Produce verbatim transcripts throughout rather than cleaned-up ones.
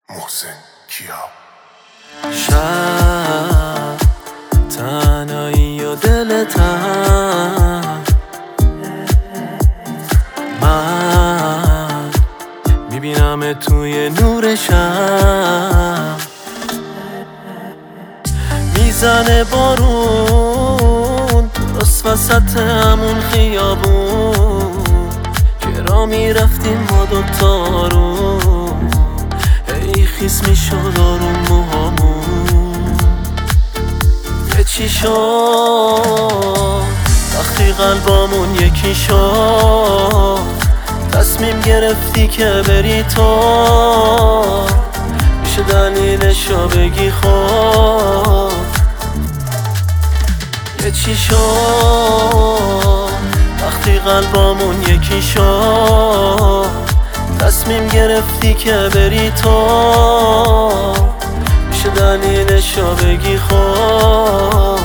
محسن کیا. شب تنهایی و دل تنگ، من میبینم توی نور شب. میزنه بارون درست وسط همون خیابون که را میرفتیم ما دوتارون. ای خیس میشد آروم موهامون. یه چی شد وقتی قلبامون یکی شد، تصمیم گرفتی که بری تو. میشه دلیلشو بگی خب. یه چی شد وقتی قلبامون یکی شد، تصمیم گرفتی که بری تو. میشه دلیلشو بگی خب.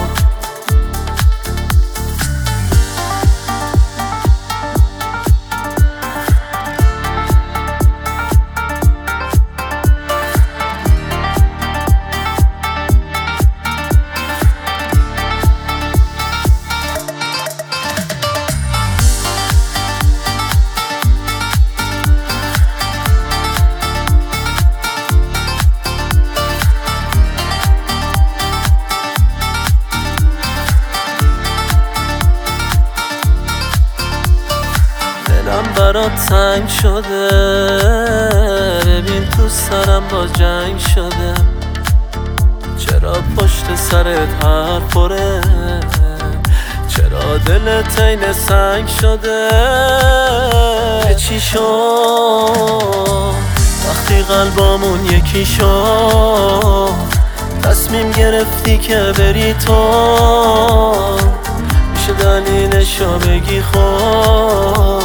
دلم برات تنگ شده، ببین تو سرم با جنگ شده. چرا پشت سرت هر پره، چرا دلت این سنگ شده. چی شد وقتی قلبامون یکی شد، تصمیم گرفتی که بری تو. میشه دلیلشو بگی خب.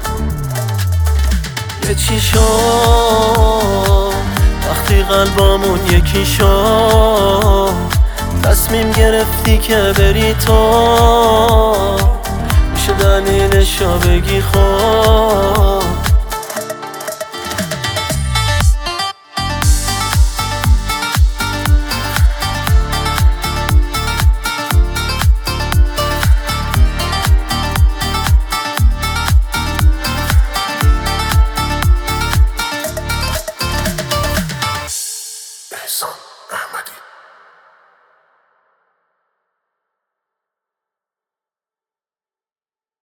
یه چی شد وقتی قلبامون یکی شد، تصمیم گرفتی که بری تو. میشه دلیلشو بگی خب.